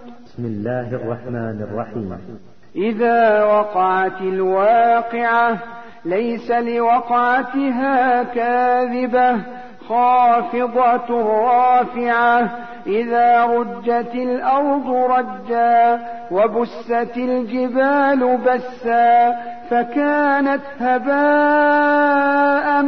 بسم الله الرحمن الرحيم. إذا وقعت الواقعة ليس لوقعتها كاذبة خافضة رافعة إذا رجت الأرض رجا وبست الجبال بسا فكانت هباء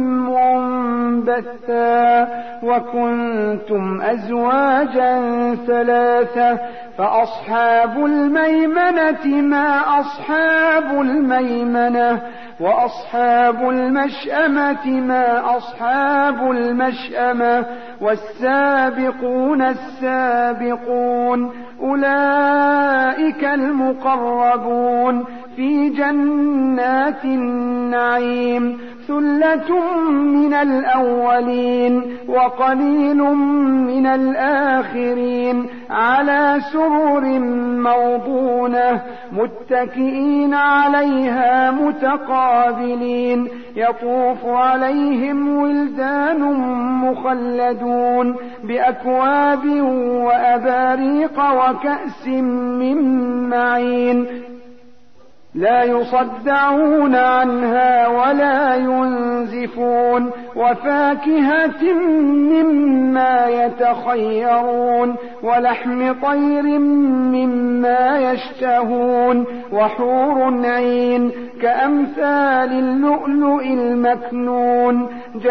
منبثا وكنتم أزواجا ثلاثة فأصحاب الميمنة ما أصحاب الميمنة وأصحاب المشأمة ما أصحاب المشأمة والسابقون السابقون أولئك المقربون في جنات النعيم ثلة من الأولين وقليل من الآخرين على سرر موضونة متكئين عليها متقابلين يطوف عليهم ولدان مخلدون بأكواب وأباريق وكأس من معين لا يصدعون عنها ولا ينزفون وفاكهة مما يتخيرون ولحم طير مما يشتهون وحور عين كأمثال اللؤلؤ المكنون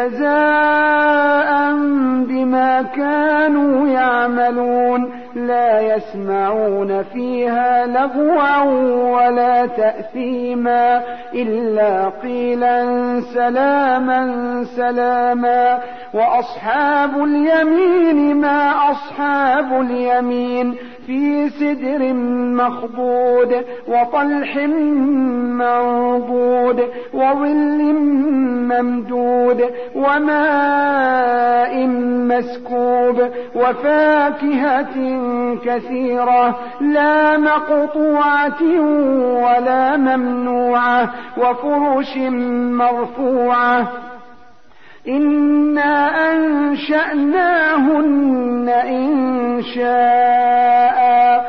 جزاء بما كانوا يعملون لا يسمعون فيها لغوا ولا تأثيما إلا قيلا سلاما سلاما وأصحاب اليمين ما أصحاب اليمين في سدر مخضود وطلح منضود وظل ممدود وماء مسكوب وفاكهة كثيرة لا مقطوعة ولا ممنوعة وفرش مرفوعة إنا أنشأناهن إنشاء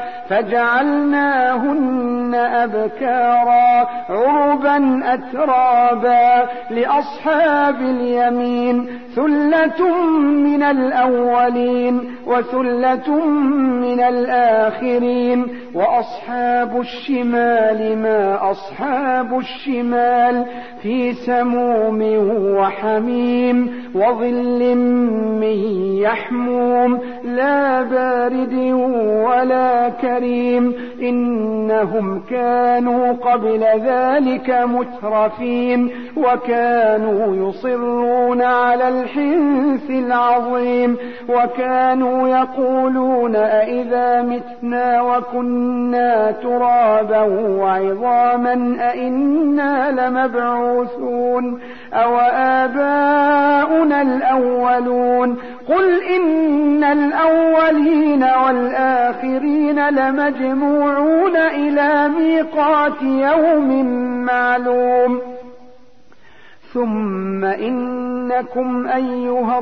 فجعلناهن أبكارا عربا أترابا لأصحاب اليمين ثلة من الأولين وثلة من الآخرين وأصحاب الشمال ما أصحاب الشمال في سموم وحميم وظل من يحموم لا بارد ولا كريم إنهم كانوا قبل ذلك مترفين وكانوا يصرون على الحنث العظيم وكانوا يقولون أئذا متنا وكنا ترابا وعظاما أئنا لمبعوثون أو آباؤنا الأولون قل إن الأولين والآخرين لمجموعون إلى ميقات يوم معلوم ثم إنكم أيها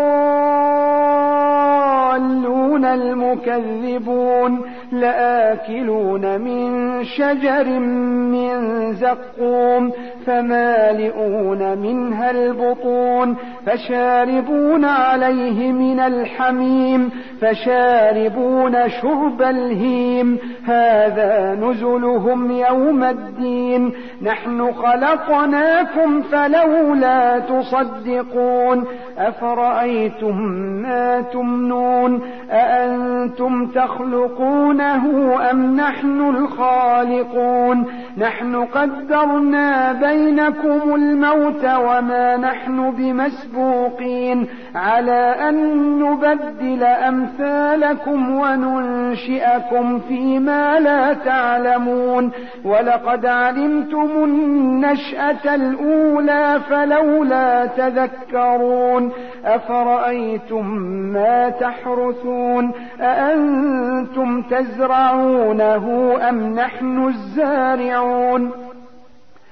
الضالون المكذبون لآكلون من شجر من زقوم فمالئون منها البطون فشاربون عليه من الحميم فشاربون شرب الهيم هذا نزلهم يوم الدين نحن خلقناكم فلولا تصدقون أفرأيتم ما تمنون أأنتم تخلقونه أم نحن الخالقون نحن قدرنا بينكم الموت وما نحن بمسبوقين على أن نبدل أمثالكم وننشئكم فيما لا تعلمون ولقد علمتم النشأة الأولى فلولا تذكرون أفرأيتم ما تحرثون أأنتم تزرعونه أم نحن الزارعون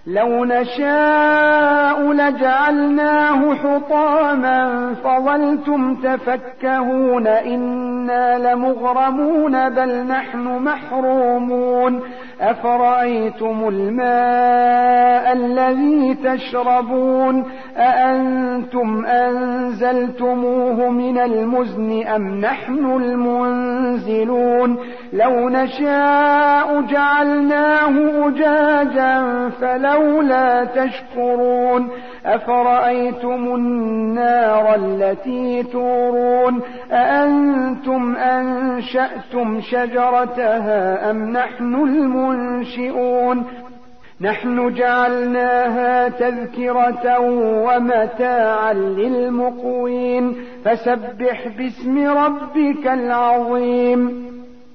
لو نشاء لجعلناه حطاما فظلتم تفكهون إنا لمغرمون بل نحن محرومون أفرأيتم الماء الذي تشربون أأنتم أنزلتموه من المزن أم نحن المنزلون لو نشاء جعلناه أجاجا فلولا تشكرون أفرأيتم النار التي تورون أأنتم أنشأتم شجرتها أم نحن المنشئون نحن جعلناها تذكرة ومتاعا للمقوين فسبح باسم ربك العظيم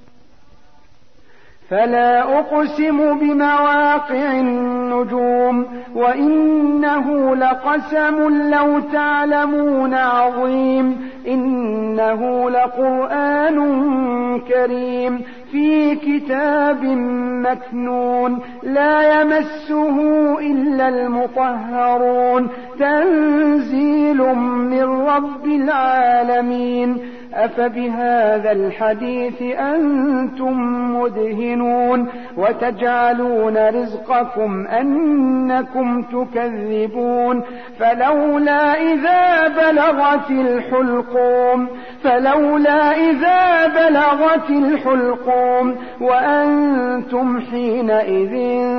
فلا أقسم بمواقع النجوم وإنه لقسم لو تعلمون عظيم إنه لقرآن كريم في كتاب مكنون لا يمسه إلا المطهرون تنزيل من رب العالمين أفبهذا الحديث أنتم مدهنون وتجعلون رزقكم أنكم تكذبون فلولا إذا بلغت الحلقوم وأنتم حينئذ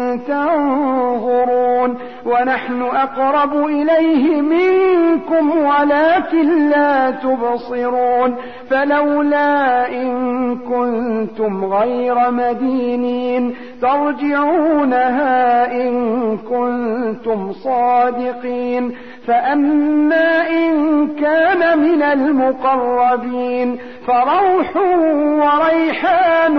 تنظرون ونحن أقرب إليه منكم ولكن لا تبصرون فلولا إن كنتم غير مدينين ترجعونها إن كنتم صادقين فأما إن كان من المقربين فروح وريحان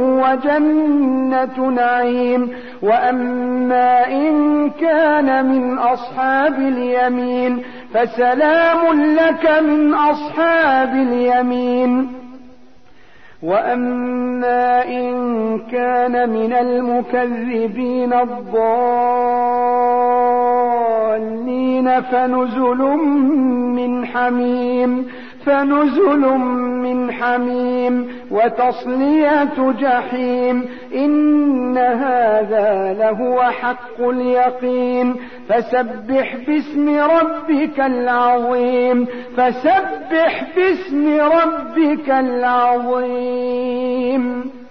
وجنة نعيم وأما إن كان من أصحاب اليمين فسلام لك من أصحاب اليمين وأما إن كان من المكذبين الضالين فنزل من حميم وتصلية جحيم إن هذا لهو حق اليقين فسبح باسم ربك العظيم